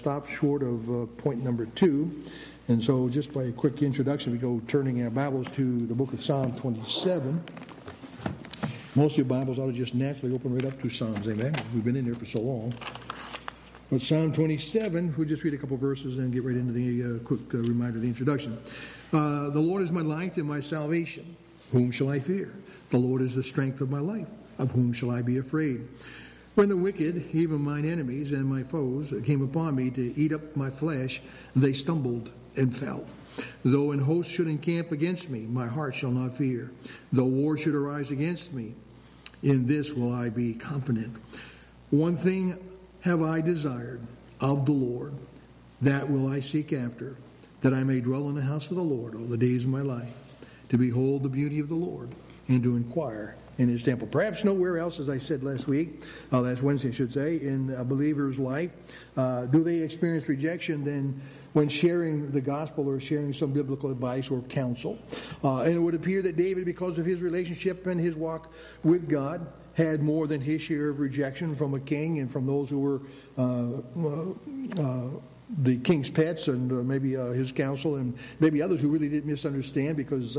Stop short of point number 2. And so just by a quick introduction, we go turning our Bibles to the book of Psalm 27. Most of your Bibles ought to just naturally open right up to Psalms, amen? We've been in there for so long. But Psalm 27, we'll just read a couple verses and get right into the quick reminder of the introduction. The Lord is my light and my salvation. Whom shall I fear? The Lord is the strength of my life. Of whom shall I be afraid? When the wicked, even mine enemies and my foes, came upon me to eat up my flesh, they stumbled and fell. Though an host should encamp against me, my heart shall not fear. Though war should arise against me, in this will I be confident. One thing have I desired of the Lord, that will I seek after, that I may dwell in the house of the Lord all the days of my life, to behold the beauty of the Lord, and to inquire in his temple. Perhaps nowhere else, as I said last Wednesday I should say, in a believer's life, do they experience rejection than when sharing the gospel or sharing some biblical advice or counsel. And it would appear that David, because of his relationship and his walk with God, had more than his share of rejection from a king and from those who were the king's pets and maybe his counsel and maybe others who really didn't misunderstand because,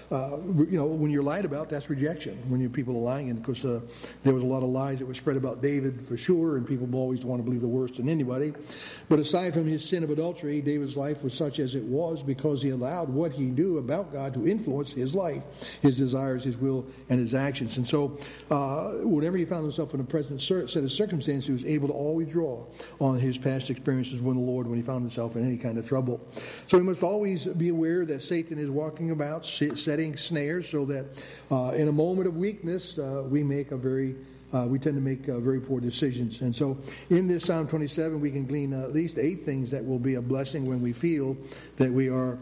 when you're lied about, that's rejection. When people are lying, and because there was a lot of lies that were spread about David for sure, and people always want to believe the worst in anybody. But aside from his sin of adultery, David's life was such as it was because he allowed what he knew about God to influence his life, his desires, his will, and his actions. And so whenever he found himself in a present set of circumstances, he was able to always draw on his past experiences with the Lord when he found himself in any kind of trouble. So we must always be aware that Satan is walking about, setting snares, so that in a moment of weakness, we tend to make very poor decisions. And so in this Psalm 27, we can glean at least 8 things that will be a blessing when we feel that we are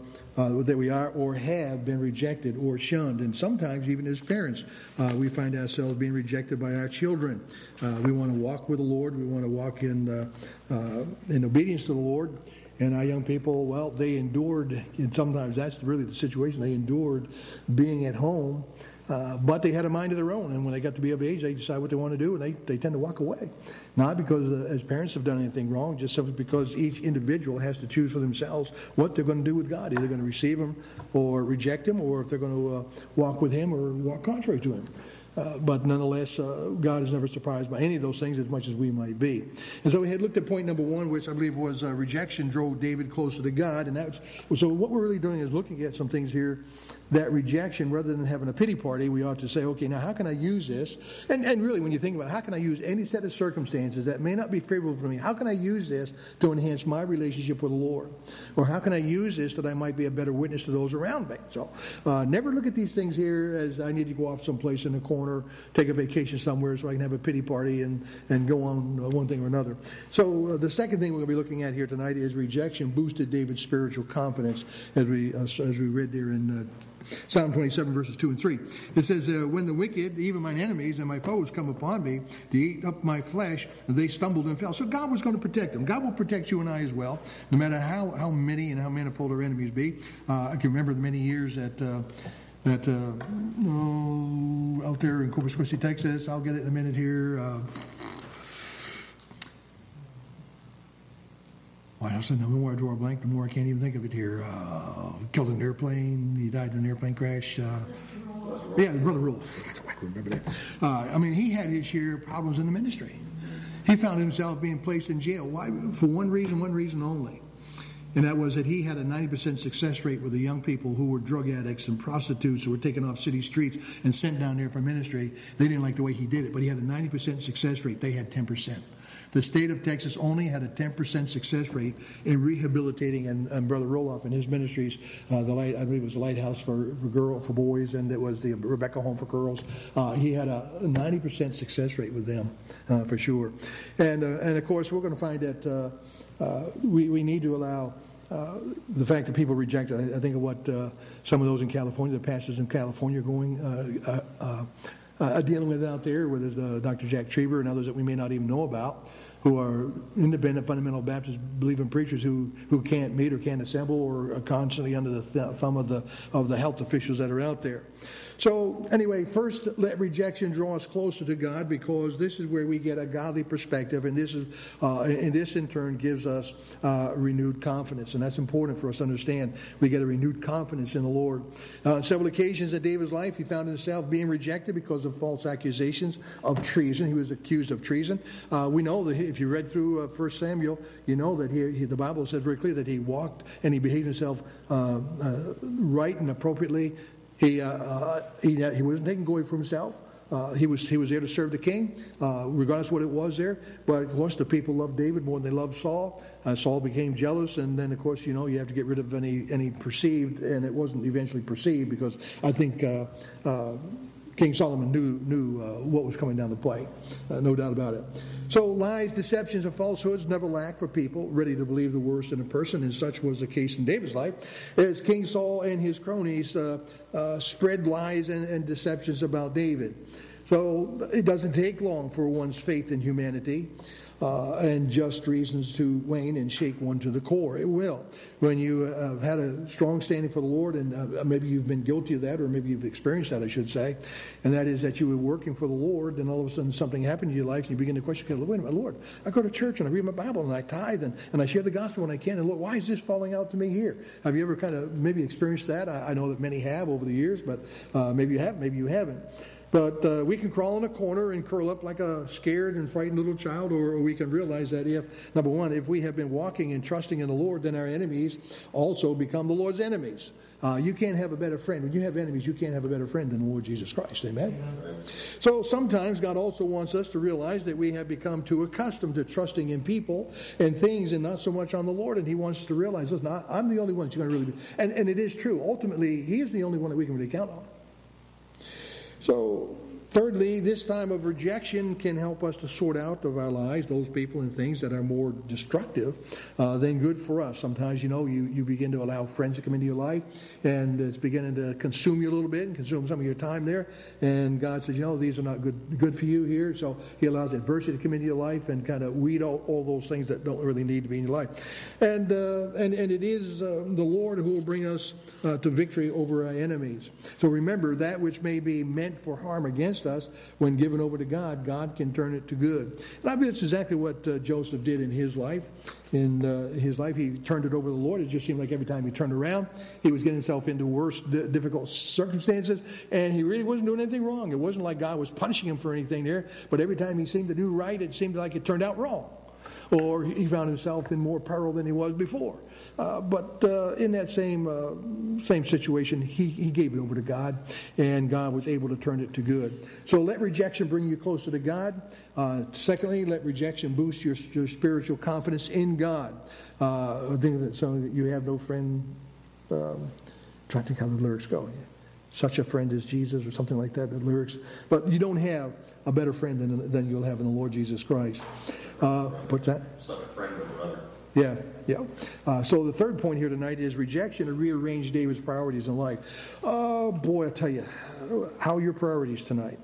or have been rejected or shunned. And sometimes even as parents, we find ourselves being rejected by our children. We want to walk with the Lord. We want to walk in obedience to the Lord. And our young people, well, they endured, and sometimes that's really the situation, they endured being at home, but they had a mind of their own. And when they got to be of age, they decide what they want to do, and they tend to walk away. Not because as parents have done anything wrong, just simply because each individual has to choose for themselves what they're going to do with God. Either going to receive him or reject him, or if they're going to walk with him or walk contrary to him. But nonetheless, God is never surprised by any of those things as much as we might be. And so we had looked at point number 1, which I believe was rejection drove David closer to God. And so what we're really doing is looking at some things here. That rejection, rather than having a pity party, we ought to say, okay, now how can I use this? And really, when you think about it, how can I use any set of circumstances that may not be favorable to me? How can I use this to enhance my relationship with the Lord? Or how can I use this that I might be a better witness to those around me? So never look at these things here as I need to go off someplace in a corner, take a vacation somewhere so I can have a pity party and go on one thing or another. So the second thing we're going to be looking at here tonight is rejection boosted David's spiritual confidence, as we read there in Psalm 27, verses 2 and 3. It says, when the wicked, even mine enemies and my foes, come upon me to eat up my flesh, they stumbled and fell. So God was going to protect them. God will protect you and I as well, no matter how many and how manifold our enemies be. I can remember the many years out there in Corpus Christi, Texas. I'll get it in a minute here. The more I draw a blank, the more I can't even think of it here. Killed an airplane. He died in an airplane crash. Brother Rule. I can remember that. He had his share of problems in the ministry. He found himself being placed in jail. Why? For one reason only. And that was that he had a 90% success rate with the young people who were drug addicts and prostitutes who were taken off city streets and sent down there for ministry. They didn't like the way he did it, but he had a 90% success rate. They had 10%. The state of Texas only had a 10% success rate in rehabilitating, and Brother Roloff and his ministries, I believe it was the Lighthouse for boys, and it was the Rebecca Home for girls. He had a 90% success rate with them, for sure. And of course, we're going to find that we need to allow the fact that people reject it. I think of what some of those in California, the pastors in California, are dealing with out there, whether it's Dr. Jack Trieber and others that we may not even know about, who are independent fundamental Baptist believing preachers who can't meet or can't assemble or are constantly under the thumb of the health officials that are out there. So anyway, first, let rejection draw us closer to God, because this is where we get a godly perspective, and this in turn gives us renewed confidence, and that's important for us to understand. We get a renewed confidence in the Lord. On several occasions in David's life, he found himself being rejected because of false accusations of treason. He was accused of treason. We know that if you read through 1 Samuel, you know that the Bible says very clearly that he walked and he behaved himself right and appropriately. He wasn't taking glory for himself. He was there to serve the king, regardless of what it was there. But of course, the people loved David more than they loved Saul. Saul became jealous, and then of course, you have to get rid of any perceived, and it wasn't eventually perceived, because I think King Solomon knew what was coming down the pike, no doubt about it. So lies, deceptions, and falsehoods never lack for people ready to believe the worst in a person, and such was the case in David's life, as King Saul and his cronies spread lies and deceptions about David. So it doesn't take long for one's faith in humanity and just reasons to wane and shake one to the core. It will. When you have had a strong standing for the Lord, and maybe you've been guilty of that, or maybe you've experienced that, I should say, and that is that you were working for the Lord, and all of a sudden something happened in your life, and you begin to question, okay, wait a minute, Lord, I go to church, and I read my Bible, and I tithe, and I share the gospel when I can, and Lord, why is this falling out to me here? Have you ever kind of maybe experienced that? I know that many have over the years, but maybe you have, maybe you haven't. But we can crawl in a corner and curl up like a scared and frightened little child, or we can realize that number one, if we have been walking and trusting in the Lord, then our enemies also become the Lord's enemies. You can't have a better friend. When you have enemies, you can't have a better friend than the Lord Jesus Christ. Amen? So sometimes God also wants us to realize that we have become too accustomed to trusting in people and things and not so much on the Lord. And He wants us to realize, listen, I'm the only one that you're going to really be. And it is true. Ultimately, He is the only one that we can really count on. So, thirdly, this time of rejection can help us to sort out of our lives those people and things that are more destructive than good for us. Sometimes, you begin to allow friends to come into your life, and it's beginning to consume you a little bit and consume some of your time there. And God says, these are not good for you here. So He allows adversity to come into your life and kind of weed out all those things that don't really need to be in your life. And it is the Lord who will bring us to victory over our enemies. So remember, that which may be meant for harm against us, when given over to God, God can turn it to good. And I believe it's exactly what Joseph did in his life. In his life, he turned it over to the Lord. It just seemed like every time he turned around, he was getting himself into worse, difficult circumstances, and he really wasn't doing anything wrong. It wasn't like God was punishing him for anything there, but every time he seemed to do right, it seemed like it turned out wrong. Or he found himself in more peril than he was before. But in that same situation, he gave it over to God, and God was able to turn it to good. So let rejection bring you closer to God. Secondly, let rejection boost your spiritual confidence in God. I think that you have no friend. Trying to think how the lyrics go. Such a friend as Jesus, or something like that. The lyrics, but you don't have a better friend than you'll have in the Lord Jesus Christ. What's that? It's like a friend or brother. Yeah. So the third point here tonight is rejection to rearrange David's priorities in life. Oh, boy, I tell you, how are your priorities tonight?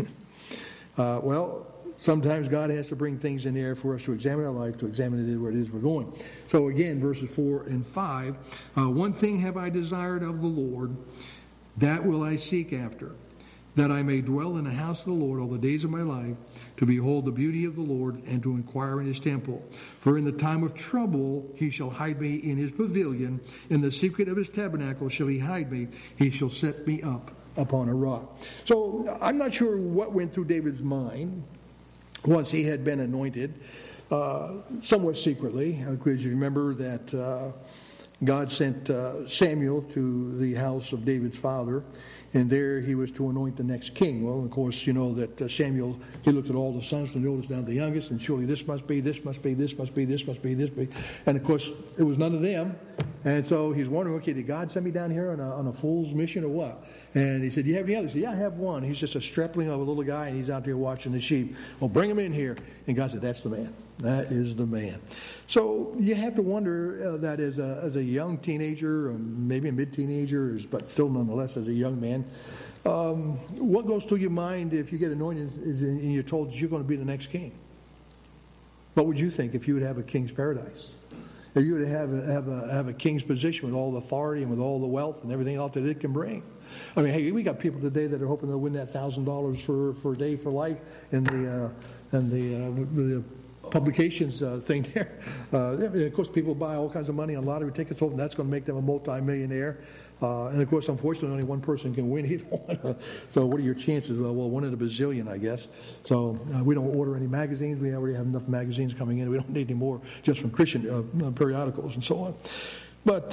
Well, sometimes God has to bring things in there for us to examine our life, to examine it where it is we're going. So again, verses 4 and 5, one thing have I desired of the Lord, that will I seek after, that I may dwell in the house of the Lord all the days of my life, to behold the beauty of the Lord, and to inquire in His temple. For in the time of trouble He shall hide me in His pavilion. In the secret of His tabernacle shall He hide me. He shall set me up upon a rock. So I'm not sure what went through David's mind once he had been anointed, somewhat secretly. Because you remember that God sent Samuel to the house of David's father, and there he was to anoint the next king. Well, of course, you know that Samuel, he looked at all the sons from the oldest down to the youngest, and surely this must be, this must be, this must be, this must be, this must be. And of course, it was none of them. And so he's wondering, okay, did God send me down here on a fool's mission or what? And he said, do you have any others? He said, yeah, I have one. He's just a stripling of a little guy, and he's out there watching the sheep. Well, bring him in here. And God said, that's the man. That is the man. So you have to wonder that as a young teenager, or maybe a mid-teenager, but still nonetheless as a young man, what goes through your mind if you get anointed and you're told that you're going to be the next king? What would you think if you would have a king's paradise? If you would have a king's position with all the authority and with all the wealth and everything else that it can bring? I mean, hey, we got people today that are hoping they'll win that $1,000 for a day for life in the publications thing there. And of course, people buy all kinds of money on lottery tickets, hoping that's going to make them a multi-millionaire. And of course, unfortunately, only one person can win either one. So what are your chances? Well, 1 in a bazillion, I guess. So we don't order any magazines. We already have enough magazines coming in. We don't need any more just from Christian periodicals and so on. But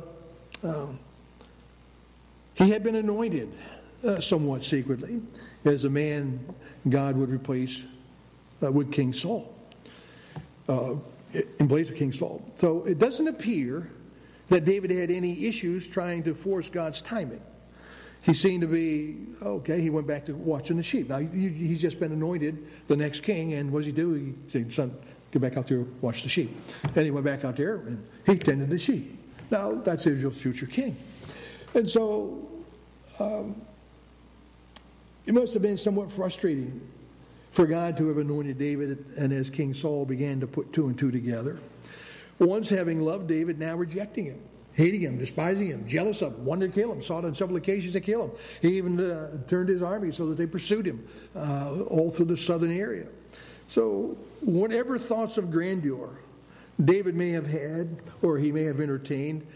he had been anointed somewhat secretly as a man God would replace with King Saul, in place of King Saul. So it doesn't appear that David had any issues trying to force God's timing. He seemed to be, okay, he went back to watching the sheep. Now, he's just been anointed the next king, and what does he do? He said, son, get back out there, watch the sheep. And he went back out there, and he tended the sheep. Now, that's Israel's future king. And so, it must have been somewhat frustrating for God to have anointed David, and as King Saul began to put 2 and 2 together, once having loved David, now rejecting him, hating him, despising him, jealous of him, wanted to kill him, sought on several occasions to kill him. He even turned his army so that they pursued him all through the southern area. So whatever thoughts of grandeur David may have had, or he may have entertained,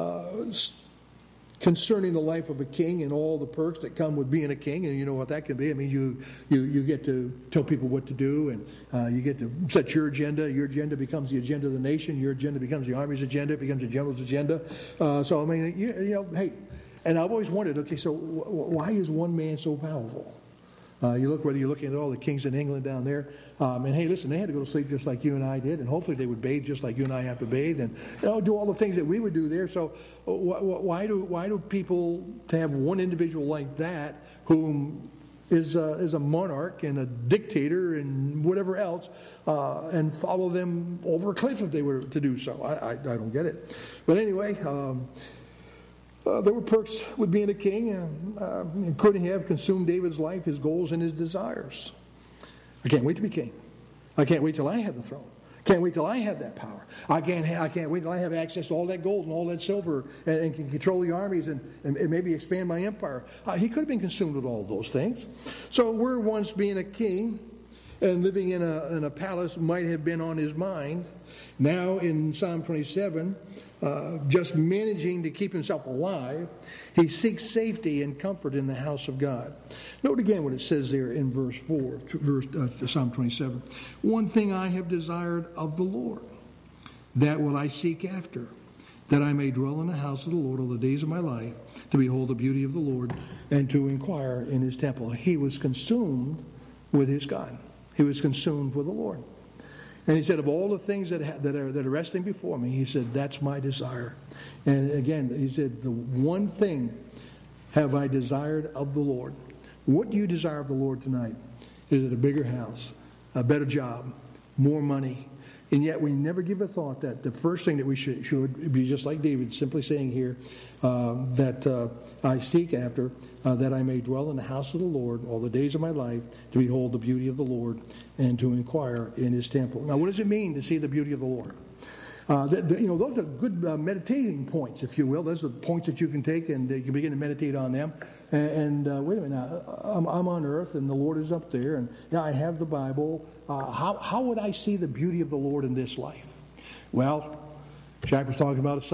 concerning the life of a king and all the perks that come with being a king, and you know what that can be. I mean, you get to tell people what to do, and you get to set your agenda. Your agenda becomes the agenda of the nation. Your agenda becomes the army's agenda. It becomes the general's agenda. So, I mean, you know, hey, and I've always wondered, okay, so why is one man so powerful? You look, whether you're looking at all the kings in England down there, and hey, listen, they had to go to sleep just like you and I did, and hopefully they would bathe just like you and I have to bathe, and do all the things that we would do there. So why do people to have one individual like that, whom is a monarch and a dictator and whatever else, and follow them over a cliff if they were to do so? I don't get it. But anyway. There were perks with being a king, and could have consumed David's life, his goals, and his desires. I can't wait to be king. I can't wait till I have the throne. Can't wait till I have that power. I can't wait till I have access to all that gold and all that silver, and can control the armies and maybe expand my empire. He could have been consumed with all of those things. So where once being a king and living in a palace might have been on his mind, now in Psalm 27, just managing to keep himself alive, he seeks safety and comfort in the house of God. Note again what it says there in verse 4, Psalm 27. One thing I have desired of the Lord, that will I seek after, that I may dwell in the house of the Lord all the days of my life, to behold the beauty of the Lord, and to inquire in his temple. He was consumed with his God. He was consumed with the Lord. And he said, of all the things that are resting before me, he said, that's my desire. And again, he said, the one thing have I desired of the Lord. What do you desire of the Lord tonight? Is it a bigger house, a better job, more money? And yet we never give a thought that the first thing that we should be just like David, simply saying here, that I seek after, that I may dwell in the house of the Lord all the days of my life, to behold the beauty of the Lord and to inquire in his temple. Now, what does it mean to see the beauty of the Lord? Those are good meditating points, if you will. Those are points that you can take and you can begin to meditate on them. And wait a minute, now, I'm on earth and the Lord is up there, and I have the Bible. How would I see the beauty of the Lord in this life? Well, Jack was talking about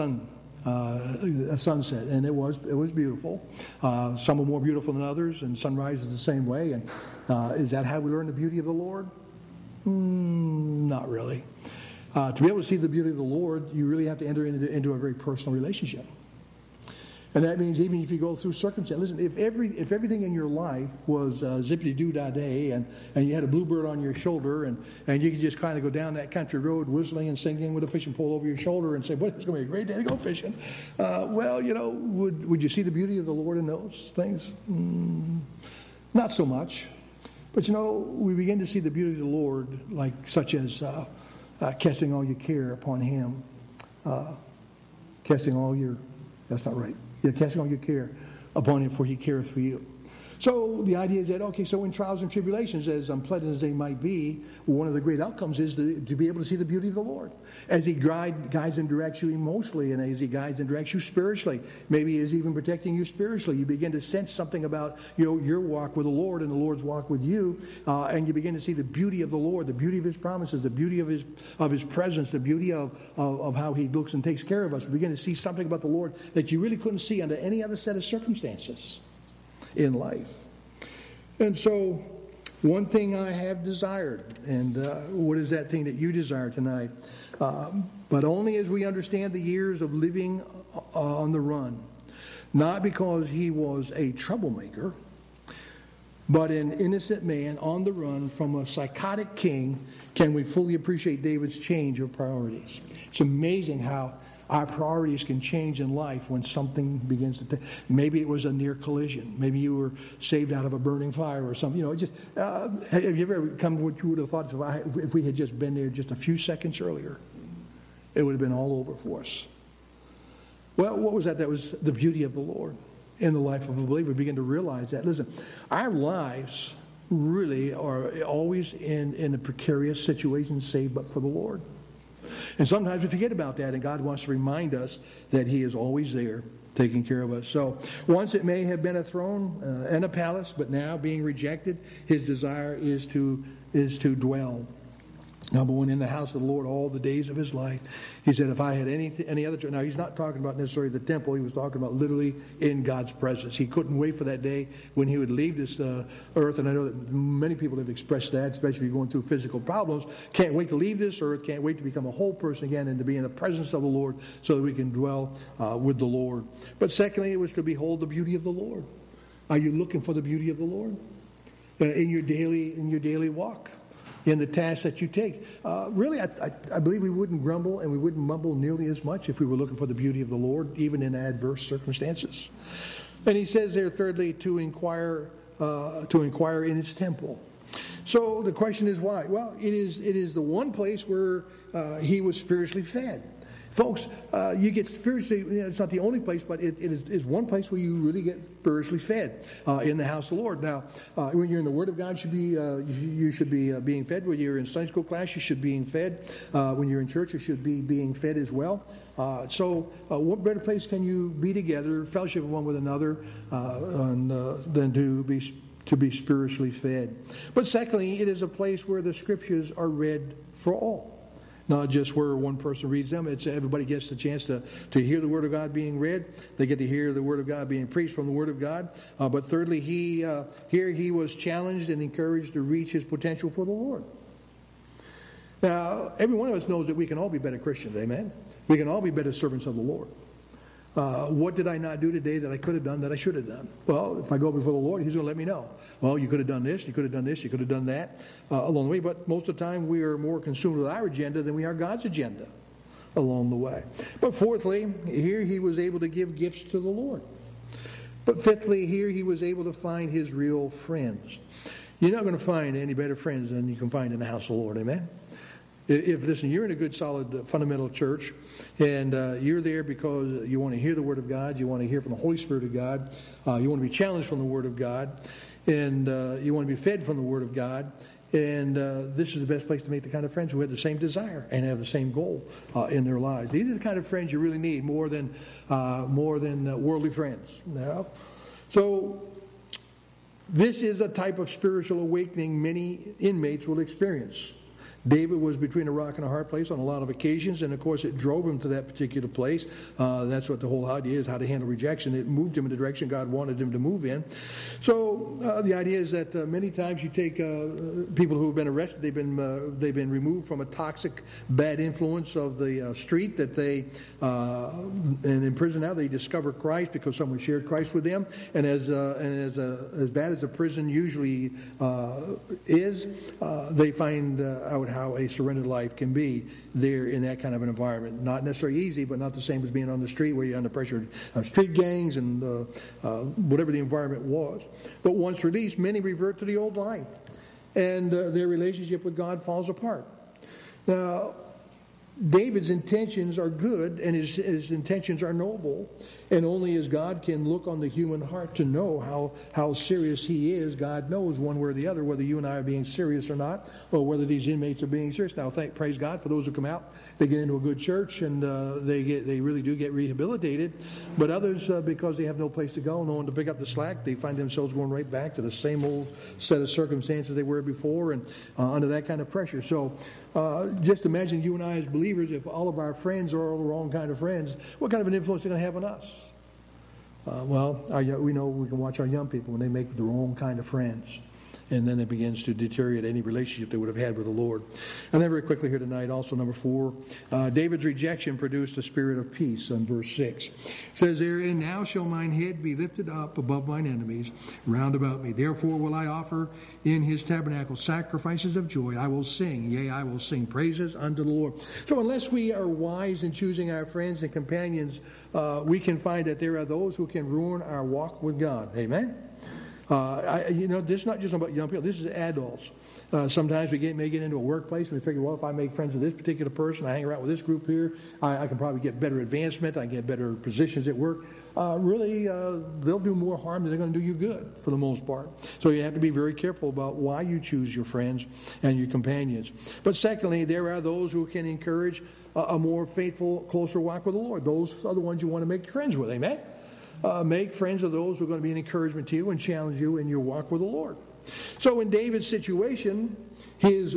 a sunset, and it was beautiful. Some were more beautiful than others, and sunrise is the same way. And is that how we learn the beauty of the Lord? Not really. To be able to see the beauty of the Lord, you really have to enter into a very personal relationship. And that means even if you go through circumstances, listen, if everything in your life was zippity-doo-dah-day, and you had a bluebird on your shoulder, and you could just kind of go down that country road whistling and singing with a fishing pole over your shoulder and say, boy, it's going to be a great day to go fishing. Would you see the beauty of the Lord in those things? Not so much. But, we begin to see the beauty of the Lord, such as casting all your care upon him. That's not right. Casting all your care upon him, for he careth for you. So the idea is that, okay, so in trials and tribulations, as unpleasant as they might be, one of the great outcomes is to be able to see the beauty of the Lord. As He guides and directs you emotionally, and as He guides and directs you spiritually, maybe He's even protecting you spiritually, you begin to sense something about your walk with the Lord and the Lord's walk with you, and you begin to see the beauty of the Lord, the beauty of His promises, the beauty of His presence, the beauty of how He looks and takes care of us. You begin to see something about the Lord that you really couldn't see under any other set of circumstances in life. And so, one thing I have desired, and what is that thing that you desire tonight? But only as we understand the years of living on the run, not because he was a troublemaker, but an innocent man on the run from a psychotic king, can we fully appreciate David's change of priorities. It's amazing how our priorities can change in life when something begins to... Maybe it was a near collision. Maybe you were saved out of a burning fire or something. Have you ever come to what you would have thought if we had just been there just a few seconds earlier? It would have been all over for us. Well, what was that? That was the beauty of the Lord in the life of a believer. We begin to realize that. Listen, our lives really are always in a precarious situation, save but for the Lord. And sometimes we forget about that, and God wants to remind us that He is always there taking care of us. So once it may have been a throne and a palace, but now being rejected, His desire is to dwell. Number one, in the house of the Lord all the days of His life. He said, if I had any other... Now, He's not talking about necessarily the temple. He was talking about literally in God's presence. He couldn't wait for that day when He would leave this earth. And I know that many people have expressed that, especially if you're going through physical problems. Can't wait to leave this earth. Can't wait to become a whole person again and to be in the presence of the Lord so that we can dwell with the Lord. But secondly, it was to behold the beauty of the Lord. Are you looking for the beauty of the Lord in your daily walk? In the tasks that you take. Really, I believe we wouldn't grumble and we wouldn't mumble nearly as much if we were looking for the beauty of the Lord, even in adverse circumstances. And he says there, thirdly, to inquire in His temple. So the question is why? Well, it is the one place where He was spiritually fed. Folks, you get spiritually, it's not the only place, but it is one place where you really get spiritually fed in the house of the Lord. Now, when you're in the Word of God, you should be being fed. When you're in Sunday school class, you should be being fed. When you're in church, you should be being fed as well. So what better place can you be together, fellowship one with another, than to be spiritually fed? But secondly, it is a place where the Scriptures are read for all. Not just where one person reads them. It's everybody gets the chance to hear the Word of God being read. They get to hear the Word of God being preached from the Word of God. But thirdly, here he was challenged and encouraged to reach his potential for the Lord. Now, every one of us knows that we can all be better Christians, amen? We can all be better servants of the Lord. What did I not do today that I could have done that I should have done? Well, if I go before the Lord, He's going to let me know. Well, you could have done this, you could have done this, you could have done that along the way. But most of the time, we are more consumed with our agenda than we are God's agenda along the way. But fourthly, here he was able to give gifts to the Lord. But fifthly, here he was able to find his real friends. You're not going to find any better friends than you can find in the house of the Lord, amen? Listen, you're in a good, solid, fundamental church, and you're there because you want to hear the Word of God, you want to hear from the Holy Spirit of God, you want to be challenged from the Word of God, and you want to be fed from the Word of God, and this is the best place to make the kind of friends who have the same desire and have the same goal in their lives. These are the kind of friends you really need more than worldly friends. Now, so this is a type of spiritual awakening many inmates will experience. David was between a rock and a hard place on a lot of occasions, and of course it drove him to that particular place. That's what the whole idea is, how to handle rejection. It moved him in the direction God wanted him to move in. So the idea is that many times you take people who have been arrested, they've been removed from a toxic, bad influence of the street that and in prison now they discover Christ because someone shared Christ with them. And as bad as a prison usually is, they find out how a surrendered life can be there in that kind of an environment. Not necessarily easy, but not the same as being on the street where you're under pressure of street gangs and whatever the environment was. But once released, many revert to the old life, and their relationship with God falls apart. Now, David's intentions are good and his intentions are noble. And only as God can look on the human heart to know how serious he is, God knows one way or the other whether you and I are being serious or not, or whether these inmates are being serious. Now, praise God for those who come out. They get into a good church and they really do get rehabilitated. But others, because they have no place to go, no one to pick up the slack, they find themselves going right back to the same old set of circumstances they were before and under that kind of pressure. So just imagine you and I as believers, if all of our friends are all the wrong kind of friends, what kind of an influence are they going to have on us? We know we can watch our young people when they make the wrong kind of friends. And then it begins to deteriorate any relationship they would have had with the Lord. And then very quickly here tonight, also number 4, David's rejection produced a spirit of peace in verse 6. It says there, "And now shall mine head be lifted up above mine enemies round about me. Therefore will I offer in his tabernacle sacrifices of joy. I will sing, yea, I will sing praises unto the Lord." So unless we are wise in choosing our friends and companions, we can find that there are those who can ruin our walk with God. Amen? This is not just about young people. This is adults. Sometimes we may get into a workplace and we figure, well, if I make friends with this particular person, I hang around with this group here, I can probably get better advancement, I can get better positions at work. They'll do more harm than they're going to do you good for the most part. So you have to be very careful about why you choose your friends and your companions. But secondly, there are those who can encourage a more faithful, closer walk with the Lord. Those are the ones you want to make friends with. Amen? Make friends of those who are going to be an encouragement to you and challenge you in your walk with the Lord. So in David's situation, his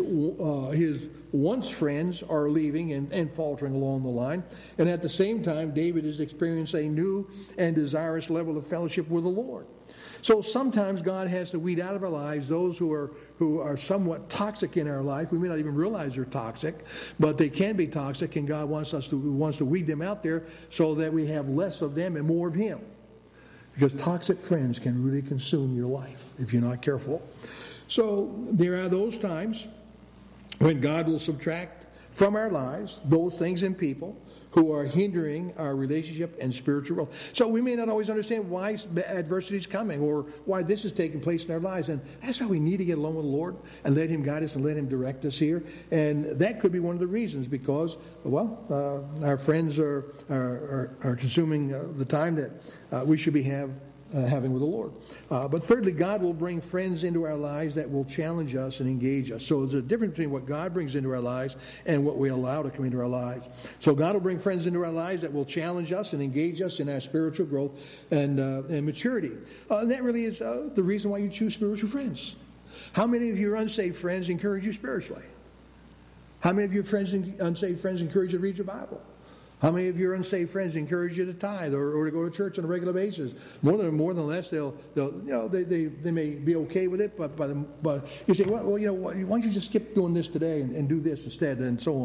once friends are leaving and faltering along the line. And at the same time, David is experiencing a new and desirous level of fellowship with the Lord. So sometimes God has to weed out of our lives those who are somewhat toxic in our life. We may not even realize they're toxic, but they can be toxic, and God wants to weed them out there so that we have less of them and more of Him. Because toxic friends can really consume your life if you're not careful. So there are those times when God will subtract from our lives those things and people who are hindering our relationship and spiritual growth. So we may not always understand why adversity is coming or why this is taking place in our lives. And that's why we need to get along with the Lord and let Him guide us and let Him direct us here. And that could be one of the reasons because, our friends are consuming the time that we should be having with the Lord. But thirdly, God will bring friends into our lives that will challenge us and engage us. So there's a difference between what God brings into our lives and what we allow to come into our lives. So God will bring friends into our lives that will challenge us and engage us in our spiritual growth and maturity. And that really is the reason why you choose spiritual friends. How many of your unsaved friends encourage you spiritually? How many of your unsaved friends encourage you to read your Bible? How many of your unsaved friends encourage you to tithe or to go to church on a regular basis? More than less, they may be okay with it, but you say, why don't you just skip doing this today and do this instead, and so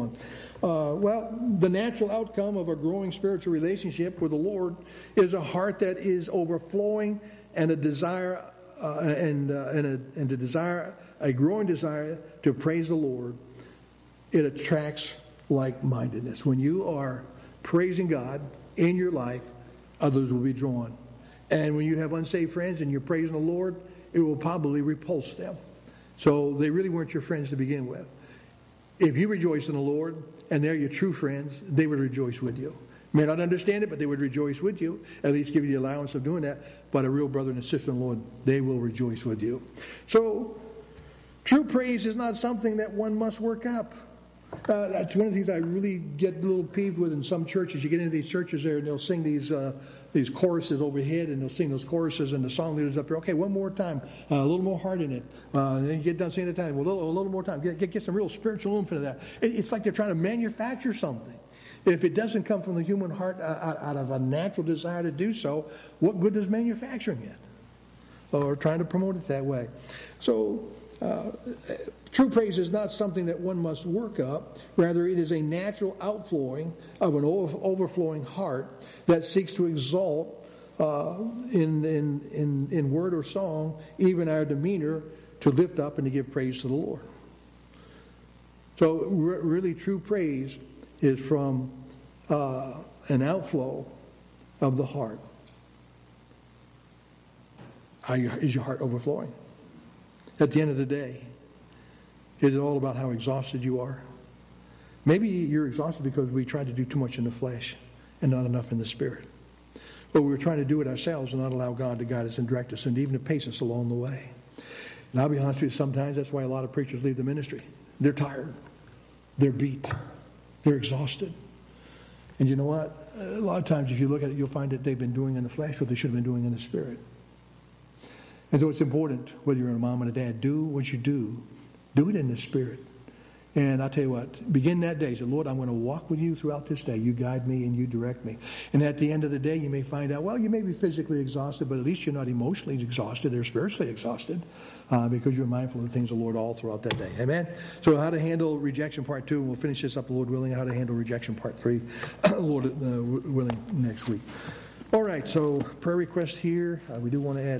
on. The natural outcome of a growing spiritual relationship with the Lord is a heart that is overflowing and a desire a growing desire to praise the Lord. It attracts like-mindedness. When you are praising God in your life, others will be drawn. And when you have unsaved friends and you're praising the Lord, it will probably repulse them. So they really weren't your friends to begin with. If you rejoice in the Lord and they're your true friends, they would rejoice with you. May not understand it, but they would rejoice with you, at least give you the allowance of doing that. But a real brother and sister in the Lord, they will rejoice with you. So true praise is not something that one must work up. That's one of the things I really get a little peeved with in some churches. You get into these churches there and they'll sing these choruses overhead, and they'll sing those choruses, and the song leader's up there. Okay, one more time, a little more heart in it. And then you get done singing the time, a little more time. Get some real spiritual oomph into that. It's like they're trying to manufacture something. If it doesn't come from the human heart out of a natural desire to do so, what good does manufacturing it? Or trying to promote it that way. So true praise is not something that one must work up. Rather, it is a natural outflowing of an overflowing heart that seeks to exalt in word or song, even our demeanor, to lift up and to give praise to the Lord. So really true praise is from an outflow of the heart. Is your heart overflowing? At the end of the day, is it all about how exhausted you are? Maybe you're exhausted because we tried to do too much in the flesh and not enough in the Spirit. But we were trying to do it ourselves and not allow God to guide us and direct us and even to pace us along the way. And I'll be honest with you, sometimes that's why a lot of preachers leave the ministry. They're tired. They're beat. They're exhausted. And you know what? A lot of times if you look at it, you'll find that they've been doing in the flesh what they should have been doing in the Spirit. And so it's important, whether you're a mom and a dad, do what you do it in the Spirit. And I tell you what, begin that day. Say, Lord, I'm going to walk with you throughout this day. You guide me and you direct me. And at the end of the day, you may find out, well, you may be physically exhausted, but at least you're not emotionally exhausted or spiritually exhausted because you're mindful of the things of the Lord all throughout that day. Amen? So how to handle rejection part 2, and we'll finish this up, Lord willing, how to handle rejection part 3, Lord willing, next week. All right, so prayer request here. We do want to add